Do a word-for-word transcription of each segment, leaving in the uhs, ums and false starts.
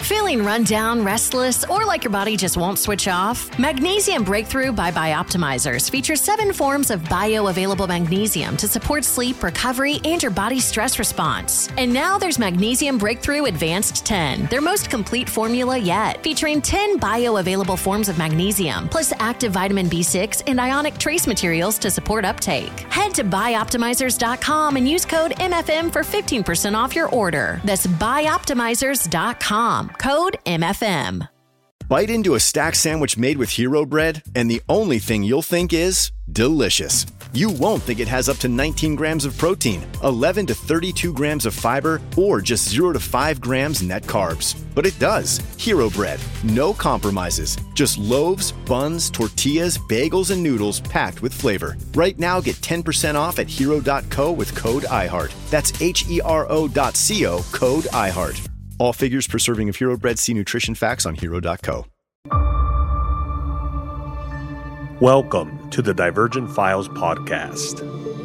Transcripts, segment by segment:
Feeling run down, restless, or like your body just won't switch off? Magnesium Breakthrough by Bioptimizers features seven forms of bioavailable magnesium to support sleep, recovery, and your body's stress response. And now there's Magnesium Breakthrough Advanced ten, their most complete formula yet, featuring ten bioavailable forms of magnesium, plus active vitamin B six and ionic trace materials to support uptake. Head to bioptimizers dot com and use code M F M for fifteen percent off your order. That's bioptimizers dot com. Code M F M. Bite into a stack sandwich made with Hero Bread, and the only thing you'll think is delicious. You won't think it has up to nineteen grams of protein, eleven to thirty-two grams of fiber, or just zero to five grams net carbs. But it does. Hero Bread. No compromises. Just loaves, buns, tortillas, bagels, and noodles packed with flavor. Right now, get ten percent off at hero dot co with code iHeart. That's H E R O dot C O, code iHeart. All figures per serving of Hero Bread. See nutrition facts on hero dot co. Welcome to the Divergent Files podcast.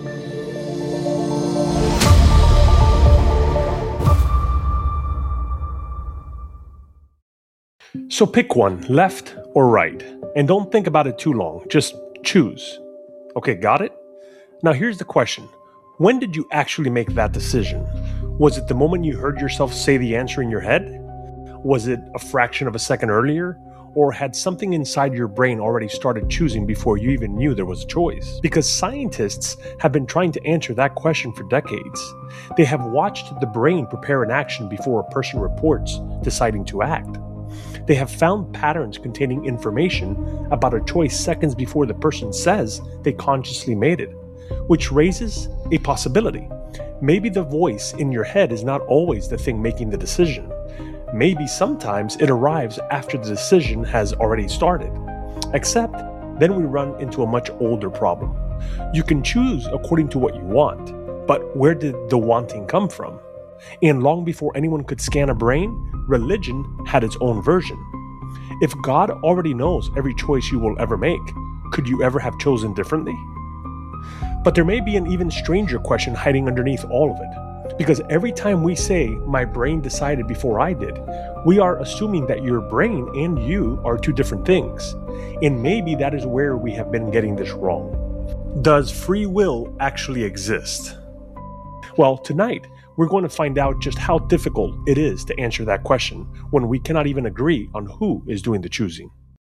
So pick one, left or right, and don't think about it too long. Just choose. Okay, got it? Now here's the question. When did you actually make that decision? Was it the moment you heard yourself say the answer in your head? Was it a fraction of a second earlier? Or had something inside your brain already started choosing before you even knew there was a choice? Because scientists have been trying to answer that question for decades. They have watched the brain prepare an action before a person reports deciding to act. They have found patterns containing information about a choice seconds before the person says they consciously made it, which raises a possibility. Maybe the voice in your head is not always the thing making the decision. Maybe sometimes it arrives after the decision has already started. Except, then we run into a much older problem. You can choose according to what you want, but where did the wanting come from? And long before anyone could scan a brain, religion had its own version. If God already knows every choice you will ever make, could you ever have chosen differently? But there may be an even stranger question hiding underneath all of it. Because every time we say, my brain decided before I did, we are assuming that your brain and you are two different things. And maybe that is where we have been getting this wrong. Does free will actually exist? Well, tonight, we're going to find out just how difficult it is to answer that question when we cannot even agree on who is doing the choosing.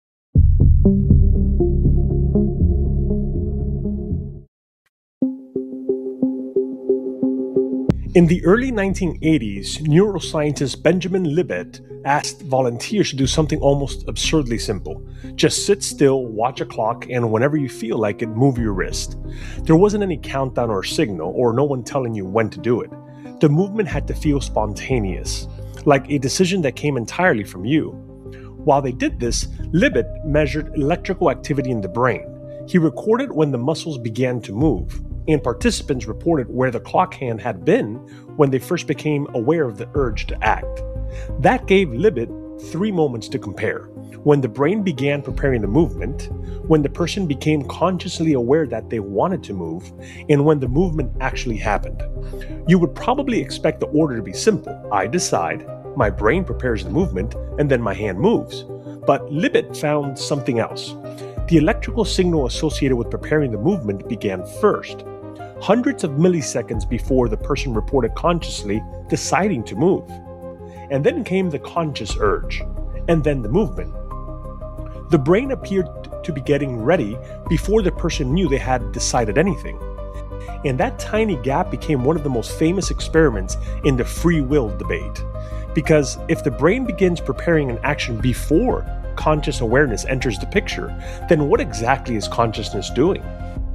In the early nineteen eighties, neuroscientist Benjamin Libet asked volunteers to do something almost absurdly simple. Just sit still, watch a clock, and whenever you feel like it, move your wrist. There wasn't any countdown or signal, or no one telling you when to do it. The movement had to feel spontaneous, like a decision that came entirely from you. While they did this, Libet measured electrical activity in the brain. He recorded when the muscles began to move, and participants reported where the clock hand had been when they first became aware of the urge to act. That gave Libet three moments to compare: when the brain began preparing the movement, when the person became consciously aware that they wanted to move, and when the movement actually happened. You would probably expect the order to be simple. I decide, my brain prepares the movement, and then my hand moves. But Libet found something else. The electrical signal associated with preparing the movement began first, hundreds of milliseconds before the person reported consciously deciding to move. And then came the conscious urge, and then the movement. The brain appeared to be getting ready before the person knew they had decided anything. And that tiny gap became one of the most famous experiments in the free will debate. Because if the brain begins preparing an action before conscious awareness enters the picture, then what exactly is consciousness doing?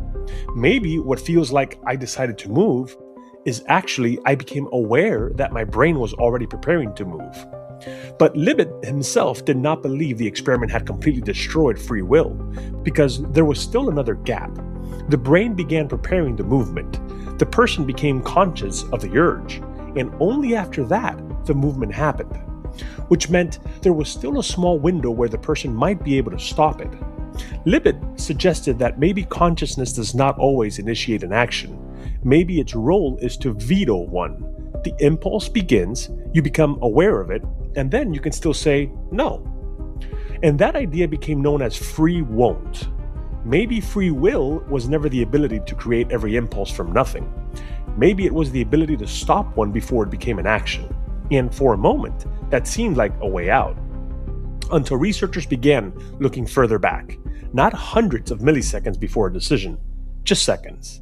Maybe what feels like I decided to move is actually I became aware that my brain was already preparing to move. But Libet himself did not believe the experiment had completely destroyed free will, because there was still another gap. The brain began preparing the movement. The person became conscious of the urge, and only after that, the movement happened. Which meant there was still a small window where the person might be able to stop it. Libet suggested that maybe consciousness does not always initiate an action. Maybe its role is to veto one. The impulse begins, you become aware of it, and then you can still say no. And that idea became known as free won't. Maybe free will was never the ability to create every impulse from nothing. Maybe it was the ability to stop one before it became an action. And for a moment, that seemed like a way out. Until researchers began looking further back, not hundreds of milliseconds before a decision, just seconds.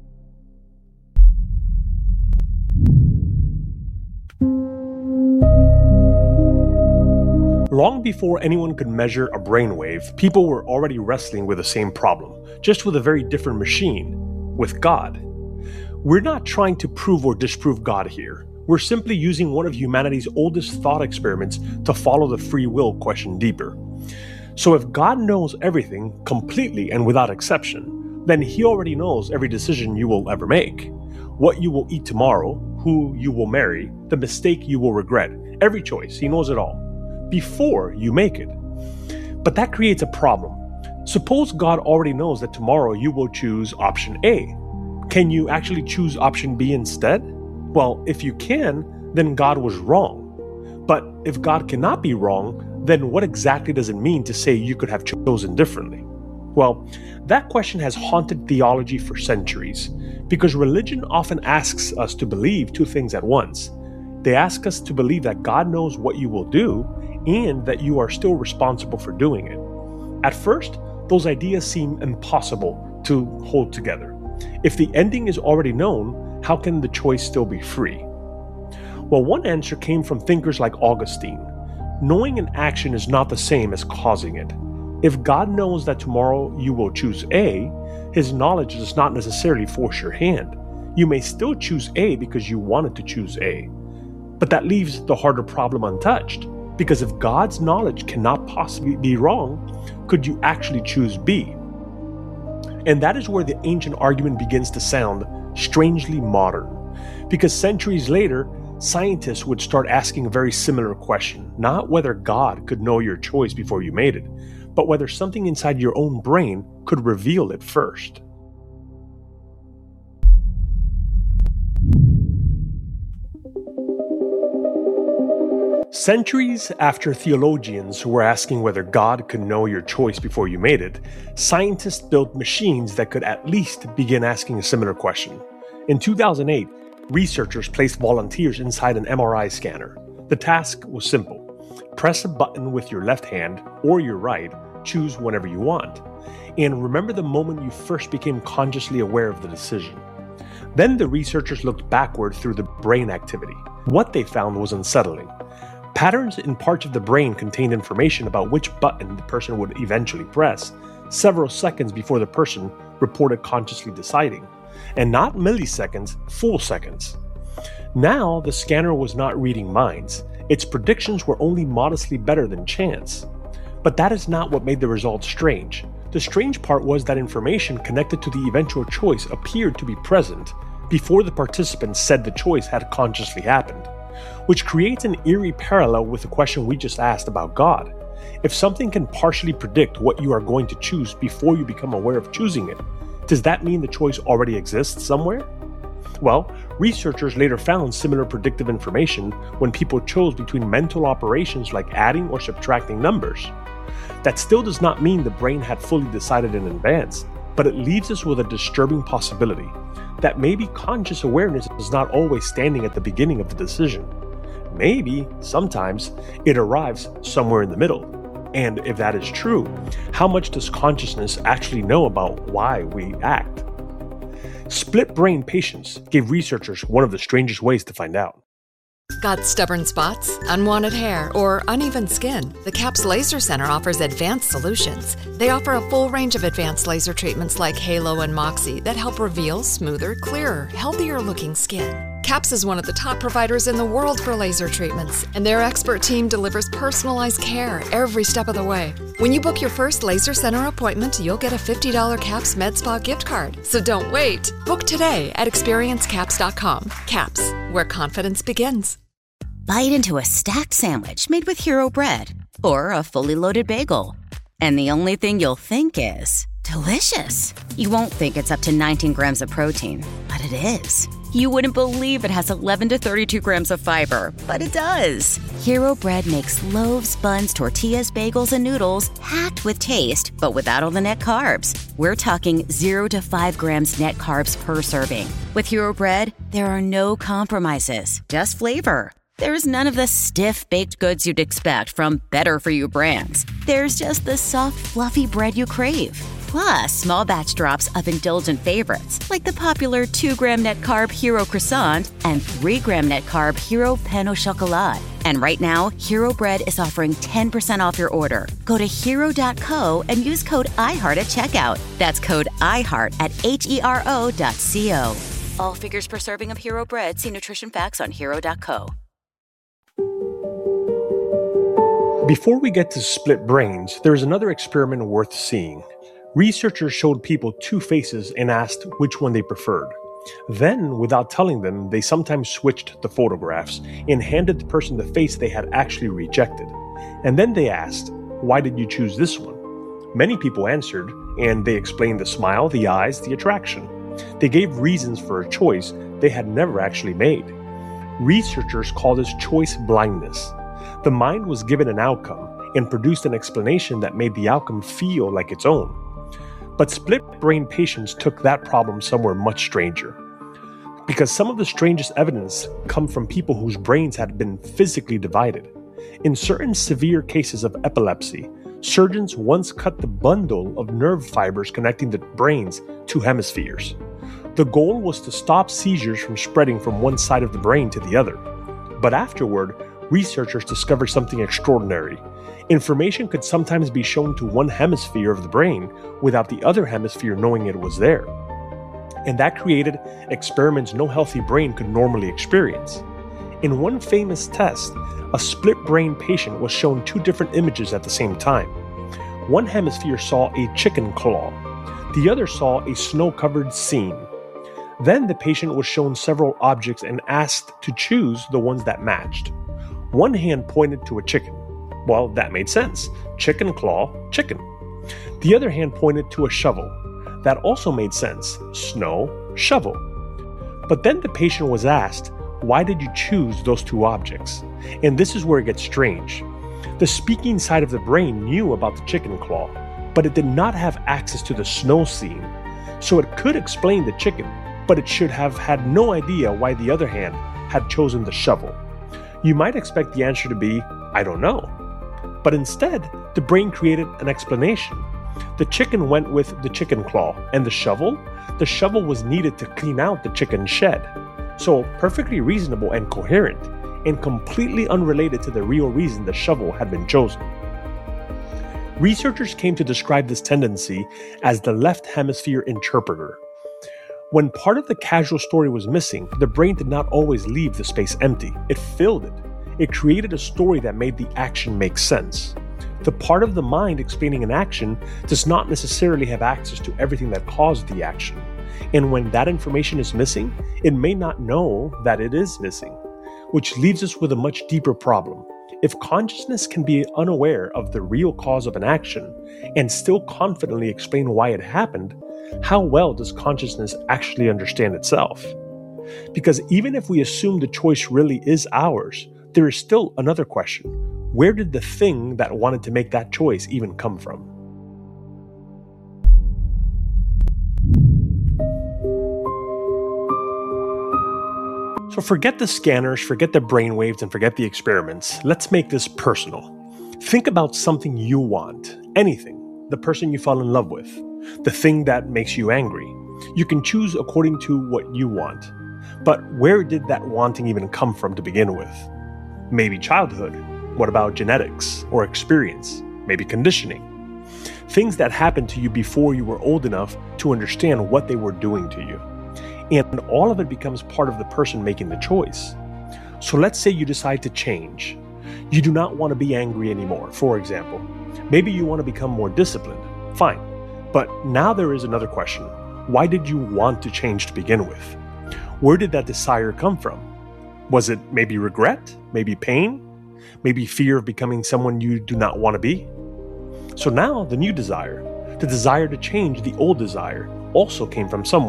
Long before anyone could measure a brainwave, people were already wrestling with the same problem, just with a very different machine, with God. We're not trying to prove or disprove God here. We're simply using one of humanity's oldest thought experiments to follow the free will question deeper. So if God knows everything completely and without exception, then He already knows every decision you will ever make. What you will eat tomorrow, who you will marry, the mistake you will regret, every choice, He knows it all before you make it. But that creates a problem. Suppose God already knows that tomorrow you will choose option A. Can you actually choose option B instead? Well, if you can, then God was wrong. But if God cannot be wrong, then what exactly does it mean to say you could have chosen differently? Well, that question has haunted theology for centuries, because religion often asks us to believe two things at once. They ask us to believe that God knows what you will do and that you are still responsible for doing it. At first, those ideas seem impossible to hold together. If the ending is already known, how can the choice still be free? Well, one answer came from thinkers like Augustine. Knowing an action is not the same as causing it. If God knows that tomorrow you will choose A, His knowledge does not necessarily force your hand. You may still choose A because you wanted to choose A. But that leaves the harder problem untouched, because if God's knowledge cannot possibly be wrong, could you actually choose B? And that is where the ancient argument begins to sound strangely modern, because centuries later, scientists would start asking a very similar question, not whether God could know your choice before you made it, but whether something inside your own brain could reveal it first. Centuries after theologians were asking whether God could know your choice before you made it, scientists built machines that could at least begin asking a similar question. In two thousand eight, researchers placed volunteers inside an M R I scanner. The task was simple. Press a button with your left hand or your right, choose whenever you want, and remember the moment you first became consciously aware of the decision. Then the researchers looked backward through the brain activity. What they found was unsettling. Patterns in parts of the brain contained information about which button the person would eventually press, several seconds before the person reported consciously deciding, and not milliseconds, full seconds. Now, the scanner was not reading minds. Its predictions were only modestly better than chance. But that is not what made the results strange. The strange part was that information connected to the eventual choice appeared to be present before the participants said the choice had consciously happened, which creates an eerie parallel with the question we just asked about God. If something can partially predict what you are going to choose before you become aware of choosing it, does that mean the choice already exists somewhere? Well, researchers later found similar predictive information when people chose between mental operations like adding or subtracting numbers. That still does not mean the brain had fully decided in advance, but it leaves us with a disturbing possibility that maybe conscious awareness is not always standing at the beginning of the decision. Maybe, sometimes, it arrives somewhere in the middle. And if that is true, how much does consciousness actually know about why we act? Split brain patients gave researchers one of the strangest ways to find out. Got stubborn spots, unwanted hair, or uneven skin? The CAPS Laser Center offers advanced solutions. They offer a full range of advanced laser treatments like Halo and Moxie that help reveal smoother, clearer, healthier-looking skin. CAPS is one of the top providers in the world for laser treatments, and their expert team delivers personalized care every step of the way. When you book your first Laser Center appointment, you'll get a fifty dollars CAPS MedSpa gift card. So don't wait. Book today at experience caps dot com. CAPS, where confidence begins. Bite into a stacked sandwich made with Hero Bread, or a fully loaded bagel. And the only thing you'll think is, delicious. You won't think it's up to nineteen grams of protein, but it is. You wouldn't believe it has eleven to thirty-two grams of fiber, but it does. Hero Bread makes loaves, buns, tortillas, bagels, and noodles packed with taste, but without all the net carbs. We're talking zero to five grams net carbs per serving. With Hero Bread, there are no compromises, just flavor. There's none of the stiff baked goods you'd expect from better-for-you brands. There's just the soft, fluffy bread you crave. Plus, small batch drops of indulgent favorites, like the popular two gram net carb Hero Croissant and three gram net carb Hero Pain au Chocolat. And right now, Hero Bread is offering ten percent off your order. Go to hero dot co and use code iHeart at checkout. That's code iHeart at H E R O dot C O. All figures per serving of Hero Bread. See nutrition facts on hero dot co. Before we get to split brains, there is another experiment worth seeing. Researchers showed people two faces and asked which one they preferred. Then, without telling them, they sometimes switched the photographs and handed the person the face they had actually rejected. And then they asked, "Why did you choose this one?" Many people answered, and they explained the smile, the eyes, the attraction. They gave reasons for a choice they had never actually made. Researchers call this choice blindness. The mind was given an outcome and produced an explanation that made the outcome feel like its own. But split-brain patients took that problem somewhere much stranger. Because some of the strangest evidence come from people whose brains had been physically divided. In certain severe cases of epilepsy, surgeons once cut the bundle of nerve fibers connecting the brain's two hemispheres. The goal was to stop seizures from spreading from one side of the brain to the other. But afterward, researchers discovered something extraordinary. Information could sometimes be shown to one hemisphere of the brain without the other hemisphere knowing it was there. And that created experiments no healthy brain could normally experience. In one famous test, a split-brain patient was shown two different images at the same time. One hemisphere saw a chicken claw. The other saw a snow-covered scene. Then the patient was shown several objects and asked to choose the ones that matched. One hand pointed to a chicken. Well, that made sense. Chicken claw, chicken. The other hand pointed to a shovel. That also made sense. Snow, shovel. But then the patient was asked, "Why did you choose those two objects?" And this is where it gets strange. The speaking side of the brain knew about the chicken claw, but it did not have access to the snow scene. So it could explain the chicken, but it should have had no idea why the other hand had chosen the shovel. You might expect the answer to be, "I don't know." But instead, the brain created an explanation. The chicken went with the chicken claw, and the shovel? The shovel was needed to clean out the chicken shed. So perfectly reasonable and coherent, and completely unrelated to the real reason the shovel had been chosen. Researchers came to describe this tendency as the left hemisphere interpreter. When part of the casual story was missing, the brain did not always leave the space empty. It filled it. It created a story that made the action make sense. The part of the mind explaining an action does not necessarily have access to everything that caused the action. And when that information is missing, it may not know that it is missing, which leaves us with a much deeper problem. If consciousness can be unaware of the real cause of an action and still confidently explain why it happened, how well does consciousness actually understand itself? Because even if we assume the choice really is ours, there is still another question. Where did the thing that wanted to make that choice even come from? So forget the scanners, forget the brainwaves, and forget the experiments. Let's make this personal. Think about something you want. Anything. The person you fell in love with. The thing that makes you angry. You can choose according to what you want. But where did that wanting even come from to begin with? Maybe childhood. What about genetics or experience? Maybe conditioning. Things that happened to you before you were old enough to understand what they were doing to you. And all of it becomes part of the person making the choice. So let's say you decide to change. You do not want to be angry anymore, for example. Maybe you want to become more disciplined. Fine. But now there is another question. Why did you want to change to begin with? Where did that desire come from? Was it maybe regret? Maybe pain? Maybe fear of becoming someone you do not want to be? So now the new desire, the desire to change the old desire, also came from somewhere.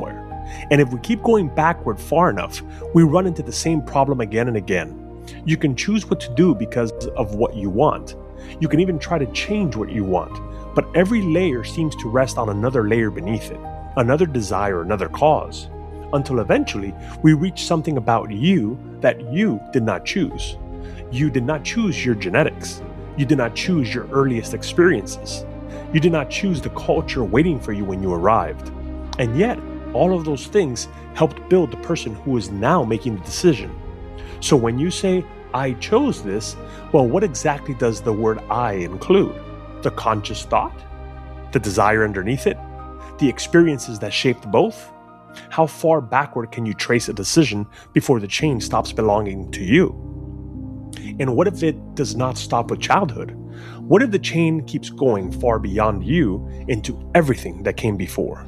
And if we keep going backward far enough, we run into the same problem again and again. You can choose what to do because of what you want. You can even try to change what you want, but every layer seems to rest on another layer beneath it, another desire, another cause, until eventually we reach something about you that you did not choose. You did not choose your genetics. You did not choose your earliest experiences. You did not choose the culture waiting for you when you arrived. And yet, all of those things helped build the person who is now making the decision. So when you say, I chose this, well, what exactly does the word I include? The conscious thought? The desire underneath it? The experiences that shaped both? How far backward can you trace a decision before the chain stops belonging to you? And what if it does not stop with childhood? What if the chain keeps going far beyond you into everything that came before?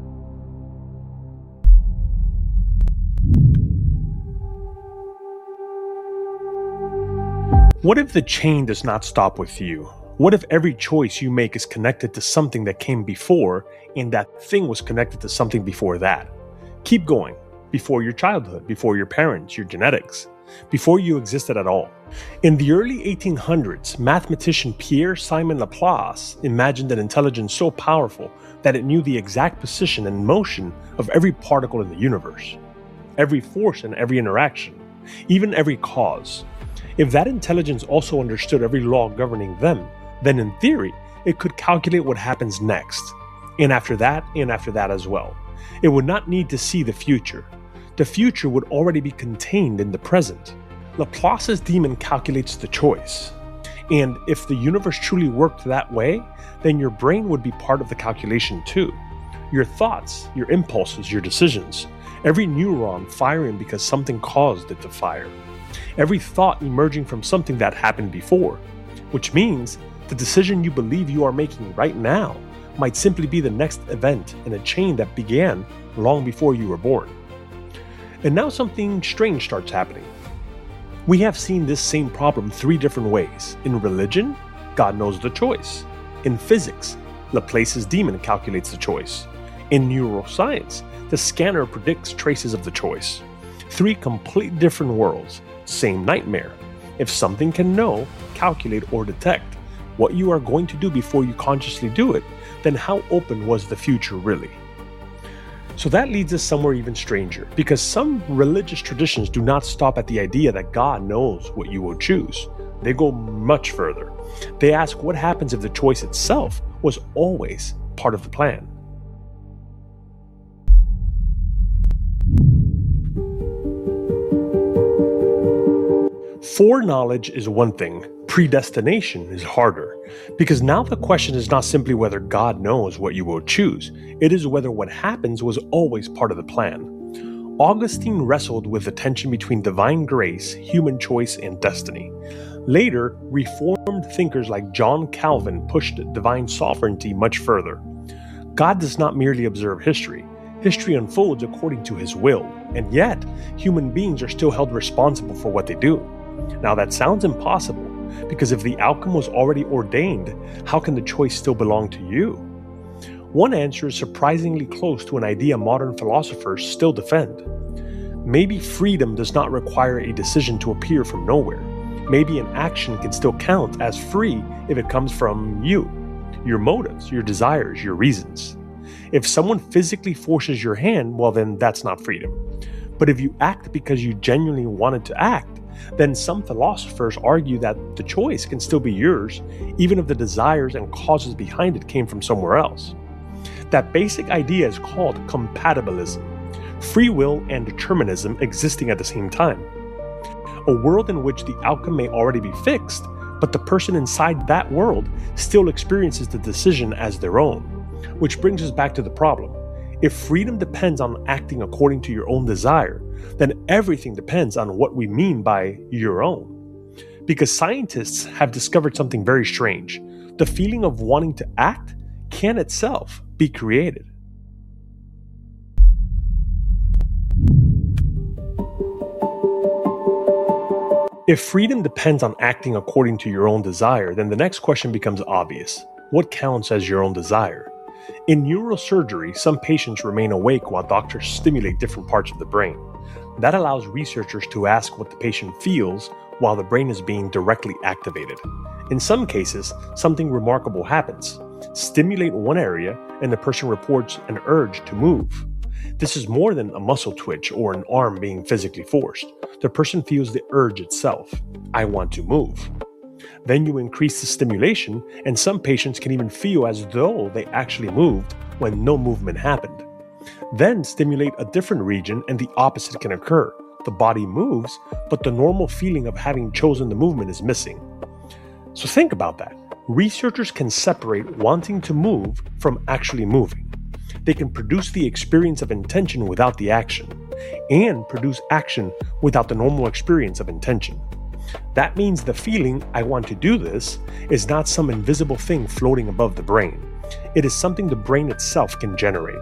What if the chain does not stop with you? What if every choice you make is connected to something that came before, and that thing was connected to something before that? Keep going, before your childhood, before your parents, your genetics, before you existed at all. In the early eighteen hundreds, mathematician Pierre-Simon Laplace imagined an intelligence so powerful that it knew the exact position and motion of every particle in the universe, every force and every interaction, even every cause. If that intelligence also understood every law governing them, then in theory, it could calculate what happens next, and after that, and after that as well. It would not need to see the future. The future would already be contained in the present. Laplace's demon calculates the choice. And if the universe truly worked that way, then your brain would be part of the calculation too. Your thoughts, your impulses, your decisions, every neuron firing because something caused it to fire. Every thought emerging from something that happened before, which means the decision you believe you are making right now might simply be the next event in a chain that began long before you were born. And now something strange starts happening. We have seen this same problem three different ways. In religion, God knows the choice. In physics, Laplace's demon calculates the choice. In neuroscience, the scanner predicts traces of the choice. Three completely different worlds, same nightmare. If something can know, calculate, or detect what you are going to do before you consciously do it, then how open was the future really? So that leads us somewhere even stranger, because some religious traditions do not stop at the idea that God knows what you will choose. They go much further. They ask what happens if the choice itself was always part of the plan. Foreknowledge is one thing, predestination is harder, because now the question is not simply whether God knows what you will choose, it is whether what happens was always part of the plan. Augustine wrestled with the tension between divine grace, human choice, and destiny. Later, Reformed thinkers like John Calvin pushed divine sovereignty much further. God does not merely observe history. History unfolds according to his will, and yet, human beings are still held responsible for what they do. Now that sounds impossible, because if the outcome was already ordained, how can the choice still belong to you? One answer is surprisingly close to an idea modern philosophers still defend. Maybe freedom does not require a decision to appear from nowhere. Maybe an action can still count as free if it comes from you, your motives, your desires, your reasons. If someone physically forces your hand, well then that's not freedom. But if you act because you genuinely wanted to act, then some philosophers argue that the choice can still be yours, even if the desires and causes behind it came from somewhere else. That basic idea is called compatibilism, free will and determinism existing at the same time. A world in which the outcome may already be fixed, but the person inside that world still experiences the decision as their own. Which brings us back to the problem. If freedom depends on acting according to your own desire, then everything depends on what we mean by your own. Because scientists have discovered something very strange. The feeling of wanting to act can itself be created. If freedom depends on acting according to your own desire, then the next question becomes obvious. What counts as your own desire? In neurosurgery, some patients remain awake while doctors stimulate different parts of the brain. That allows researchers to ask what the patient feels while the brain is being directly activated. In some cases, something remarkable happens. Stimulate one area and the person reports an urge to move. This is more than a muscle twitch or an arm being physically forced. The person feels the urge itself. I want to move. Then you increase the stimulation, and some patients can even feel as though they actually moved when no movement happened. Then stimulate a different region and the opposite can occur. The body moves, but the normal feeling of having chosen the movement is missing. So think about that. Researchers can separate wanting to move from actually moving. They can produce the experience of intention without the action, and produce action without the normal experience of intention. That means the feeling, I want to do this, is not some invisible thing floating above the brain. It is something the brain itself can generate.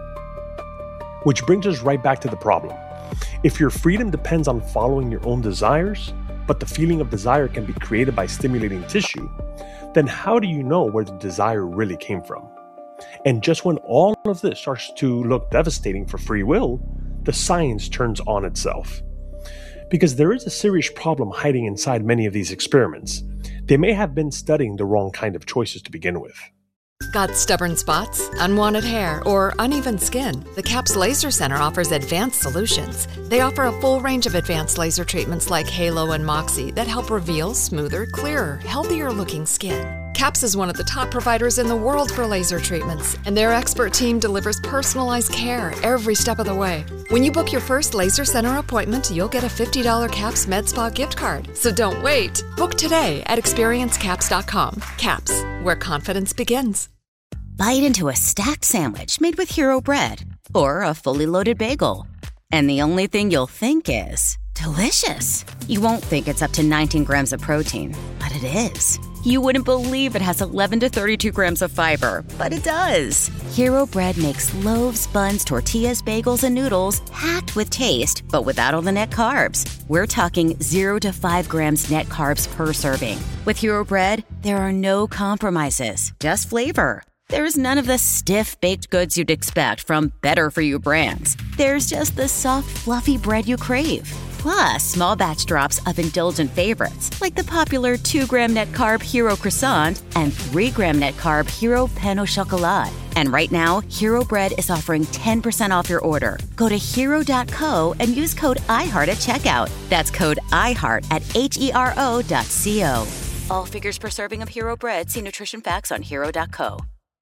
Which brings us right back to the problem. If your freedom depends on following your own desires, but the feeling of desire can be created by stimulating tissue, then how do you know where the desire really came from? And just when all of this starts to look devastating for free will, the science turns on itself. Because there is a serious problem hiding inside many of these experiments. They may have been studying the wrong kind of choices to begin with. Got stubborn spots, unwanted hair, or uneven skin? The CAPS Laser Center offers advanced solutions. They offer a full range of advanced laser treatments like Halo and Moxie that help reveal smoother, clearer, healthier-looking skin. CAPS is one of the top providers in the world for laser treatments, and their expert team delivers personalized care every step of the way. When you book your first Laser Center appointment, you'll get a fifty dollars CAPS MedSpa gift card. So don't wait. Book today at experience caps dot com. CAPS, where confidence begins. Bite into a stacked sandwich made with Hero Bread, or a fully loaded bagel. And the only thing you'll think is, delicious. You won't think it's up to nineteen grams of protein, but it is. You wouldn't believe it has eleven to thirty-two grams of fiber, but it does. Hero Bread makes loaves, buns, tortillas, bagels, and noodles packed with taste, but without all the net carbs. We're talking zero to five grams net carbs per serving. With Hero Bread, there are no compromises, just flavor. There's none of the stiff, baked goods you'd expect from better-for-you brands. There's just the soft, fluffy bread you crave. Plus, small batch drops of indulgent favorites, like the popular two gram net carb Hero Croissant and three gram net carb Hero Pain au Chocolat. And right now, Hero Bread is offering ten percent off your order. Go to hero dot co and use code iHeart at checkout. That's code iHeart at H E R O dot C O. All figures per serving of Hero Bread. See nutrition facts on hero dot co.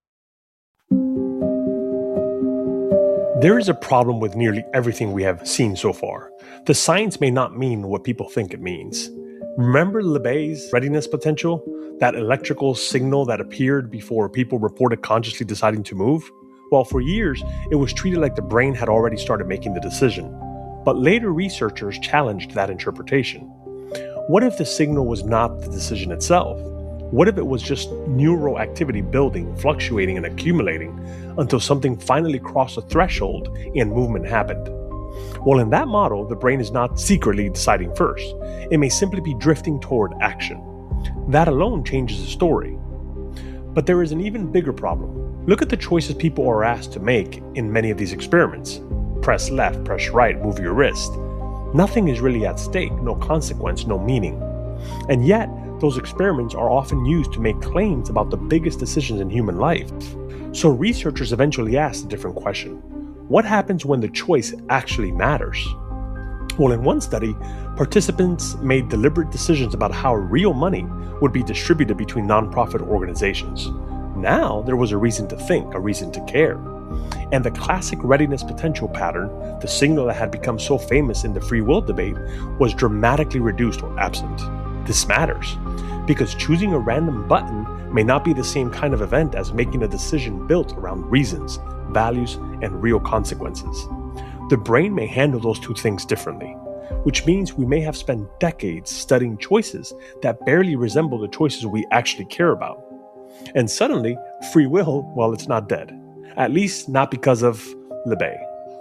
There is a problem with nearly everything we have seen so far. The science may not mean what people think it means. Remember Lebes's readiness potential? That electrical signal that appeared before people reported consciously deciding to move? Well, for years, it was treated like the brain had already started making the decision. But later researchers challenged that interpretation. What if the signal was not the decision itself? What if it was just neural activity building, fluctuating, and accumulating until something finally crossed a threshold and movement happened? Well, in that model, the brain is not secretly deciding first. It may simply be drifting toward action. That alone changes the story. But there is an even bigger problem. Look at the choices people are asked to make in many of these experiments. Press left, press right, move your wrist. Nothing is really at stake, no consequence, no meaning. And yet, those experiments are often used to make claims about the biggest decisions in human life. So researchers eventually asked a different question. What happens when the choice actually matters? Well, in one study, participants made deliberate decisions about how real money would be distributed between nonprofit organizations. Now, there was a reason to think, a reason to care. And the classic readiness potential pattern, the signal that had become so famous in the free will debate, was dramatically reduced or absent. This matters, because choosing a random button may not be the same kind of event as making a decision built around reasons, values, and real consequences. The brain may handle those two things differently, which means we may have spent decades studying choices that barely resemble the choices we actually care about. And suddenly, free will, well, it's not dead. At least not because of Lebes.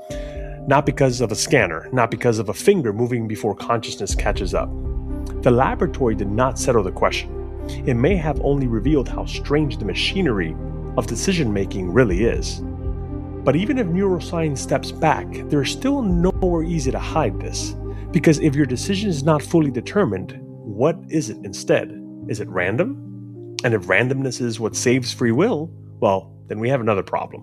Not because of a scanner, not because of a finger moving before consciousness catches up. The laboratory did not settle the question. It may have only revealed how strange the machinery of decision making really is. But even if neuroscience steps back, there's still nowhere easy to hide this. Because if your decision is not fully determined, what is it instead? Is it random? And if randomness is what saves free will, well, then we have another problem.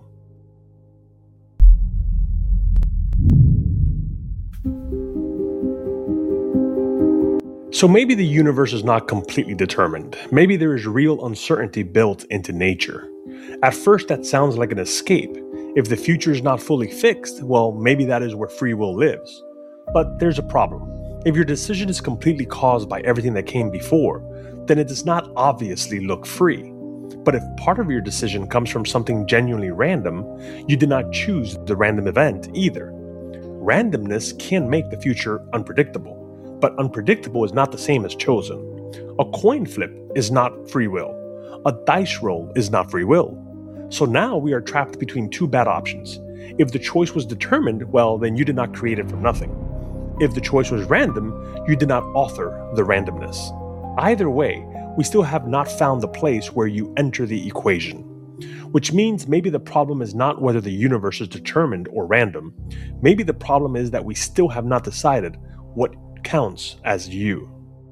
So maybe the universe is not completely determined. Maybe there is real uncertainty built into nature. At first, that sounds like an escape. If the future is not fully fixed, well, maybe that is where free will lives. But there's a problem. If your decision is completely caused by everything that came before, then it does not obviously look free. But if part of your decision comes from something genuinely random, you did not choose the random event either. Randomness can make the future unpredictable. But unpredictable is not the same as chosen. A coin flip is not free will. A dice roll is not free will. So now we are trapped between two bad options. If the choice was determined, well, then you did not create it from nothing. If the choice was random, you did not author the randomness. Either way, we still have not found the place where you enter the equation. Which means maybe the problem is not whether the universe is determined or random. Maybe the problem is that we still have not decided what counts as you.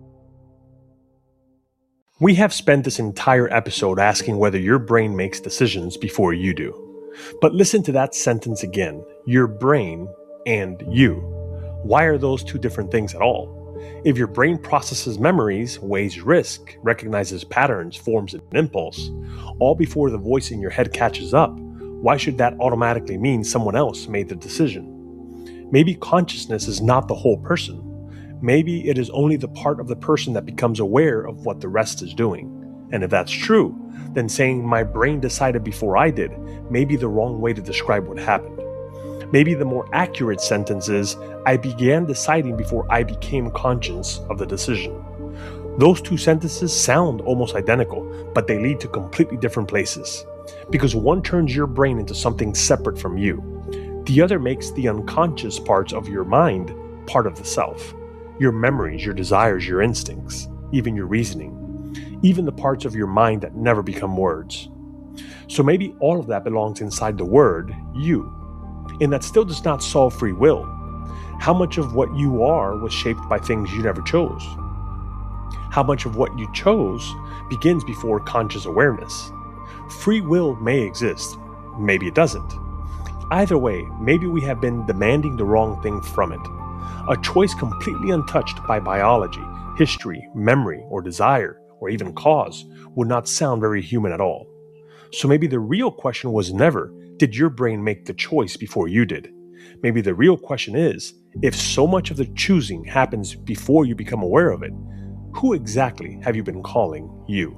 We have spent this entire episode asking whether your brain makes decisions before you do. But listen to that sentence again. Your brain and you. Why are those two different things at all? If your brain processes memories, weighs risk, recognizes patterns, forms an impulse, all before the voice in your head catches up, why should that automatically mean someone else made the decision? Maybe consciousness is not the whole person. Maybe it is only the part of the person that becomes aware of what the rest is doing. And if that's true, then saying my brain decided before I did may be the wrong way to describe what happened. Maybe the more accurate sentence is, I began deciding before I became conscious of the decision. Those two sentences sound almost identical, but they lead to completely different places. Because one turns your brain into something separate from you. The other makes the unconscious parts of your mind part of the self. Your memories, your desires, your instincts, even your reasoning, even the parts of your mind that never become words. So maybe all of that belongs inside the word, you. And that still does not solve free will. How much of what you are was shaped by things you never chose? How much of what you chose begins before conscious awareness? Free will may exist, maybe it doesn't. Either way, maybe we have been demanding the wrong thing from it. A choice completely untouched by biology, history, memory, or desire, or even cause, would not sound very human at all. So maybe the real question was never, did your brain make the choice before you did? Maybe the real question is, if so much of the choosing happens before you become aware of it, who exactly have you been calling you?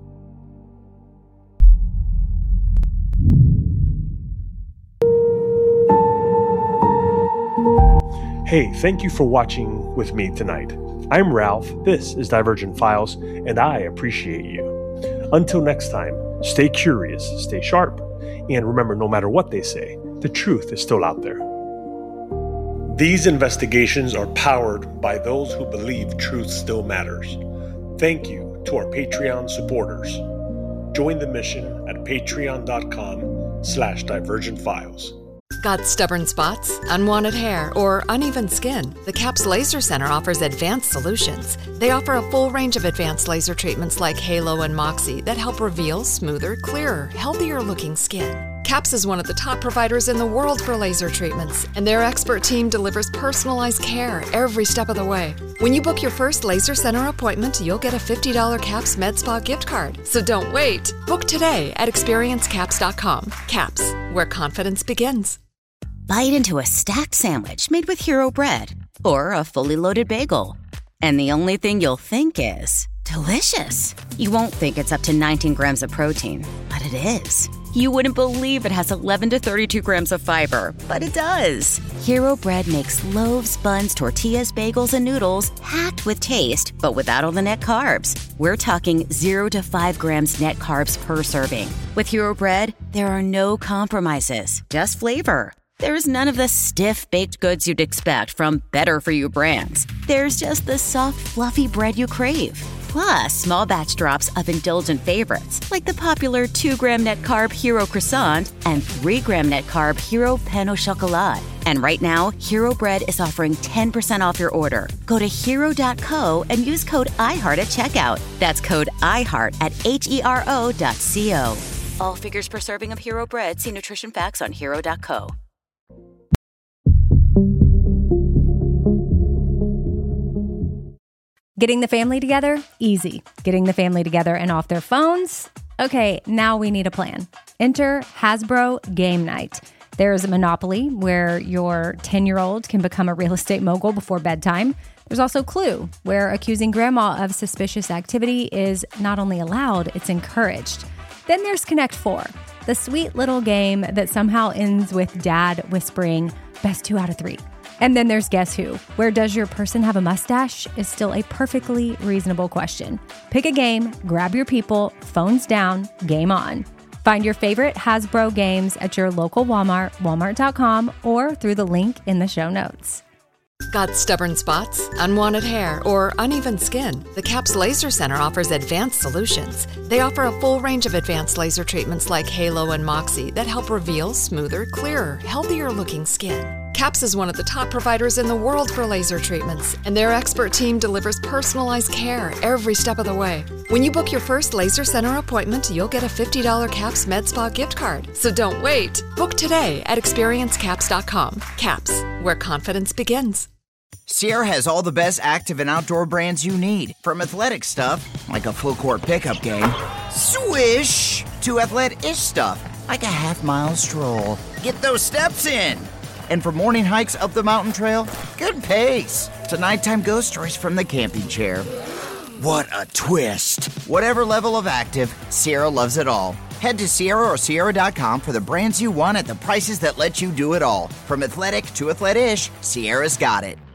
Hey, thank you for watching with me tonight. I'm Ralph, this is Divergent Files, and I appreciate you. Until next time, stay curious, stay sharp, and remember, no matter what they say, the truth is still out there. These investigations are powered by those who believe truth still matters. Thank you to our Patreon supporters. Join the mission at patreon.com slash divergent files. Got stubborn spots, unwanted hair, or uneven skin? The CAPS Laser Center offers advanced solutions. They offer a full range of advanced laser treatments like Halo and Moxie that help reveal smoother, clearer, healthier-looking skin. CAPS is one of the top providers in the world for laser treatments, and their expert team delivers personalized care every step of the way. When you book your first Laser Center appointment, you'll get a fifty dollars CAPS MedSpa gift card. So don't wait. Book today at experience caps dot com. CAPS, where confidence begins. Bite into a stacked sandwich made with Hero Bread, or a fully loaded bagel. And the only thing you'll think is, delicious. You won't think it's up to nineteen grams of protein, but it is. You wouldn't believe it has eleven to thirty-two grams of fiber, but it does. Hero Bread makes loaves, buns, tortillas, bagels, and noodles packed with taste, but without all the net carbs. We're talking zero to five grams net carbs per serving. With Hero Bread, there are no compromises, just flavor. There's none of the stiff, baked goods you'd expect from better-for-you brands. There's just the soft, fluffy bread you crave. Plus, small batch drops of indulgent favorites, like the popular two gram net carb Hero Croissant and three gram net carb Hero Pain au Chocolat. And right now, Hero Bread is offering ten percent off your order. Go to hero dot co and use code iHeart at checkout. That's code iHeart at H E R O dot C O. All figures per serving of Hero Bread. See nutrition facts on hero dot co. Getting the family together? Easy. Getting the family together and off their phones? Okay, now we need a plan. Enter Hasbro Game Night. There's a Monopoly, where your ten-year-old can become a real estate mogul before bedtime. There's also Clue, where accusing grandma of suspicious activity is not only allowed, it's encouraged. Then there's Connect Four, the sweet little game that somehow ends with dad whispering, best two out of three. And then there's Guess Who, where does your person have a mustache is still a perfectly reasonable question. Pick a game, grab your people, phones down, game on. Find your favorite Hasbro games at your local Walmart, walmart dot com, or through the link in the show notes. Got stubborn spots, unwanted hair, or uneven skin? The CAPS Laser Center offers advanced solutions. They offer a full range of advanced laser treatments like Halo and Moxie that help reveal smoother, clearer, healthier-looking skin. CAPS is one of the top providers in the world for laser treatments, and their expert team delivers personalized care every step of the way. When you book your first Laser Center appointment, you'll get a fifty dollars CAPS MedSpa gift card. So don't wait. Book today at experience caps dot com. CAPS, where confidence begins. Sierra has all the best active and outdoor brands you need. From athletic stuff, like a full court pickup game, swish, to athletic-ish stuff, like a half mile stroll. Get those steps in. And for morning hikes up the mountain trail, good pace. To nighttime ghost stories from the camping chair. What a twist. Whatever level of active, Sierra loves it all. Head to Sierra or Sierra dot com for the brands you want at the prices that let you do it all. From athletic to athletic-ish, Sierra's got it.